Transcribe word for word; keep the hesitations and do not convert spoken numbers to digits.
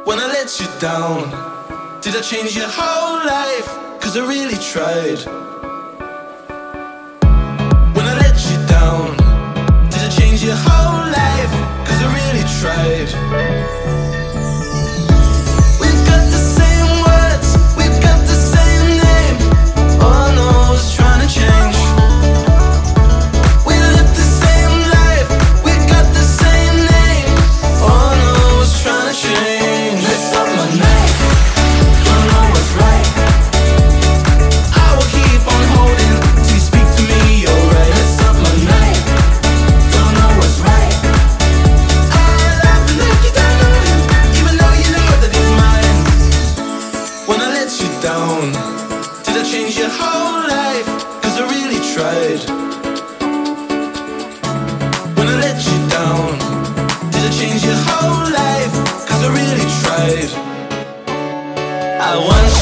when I let you down? Did I change your whole life? Cause I really tried. When I let you down, did I change your whole life? Cause I really tried. We've got the same words, we've got the same name. All I know is trying to change. We live the same life, we got the same name. All I know is trying to change. Mess up my night, don't know what's right. I will keep on holding till you speak to me, alright. Mess up my night, don't know what's right. I laugh and look you down, even though you know that it's mine. When I let you down, did I change your whole life? Cause I really tried. When I let you down, did I change your whole life? Cause I really tried. I want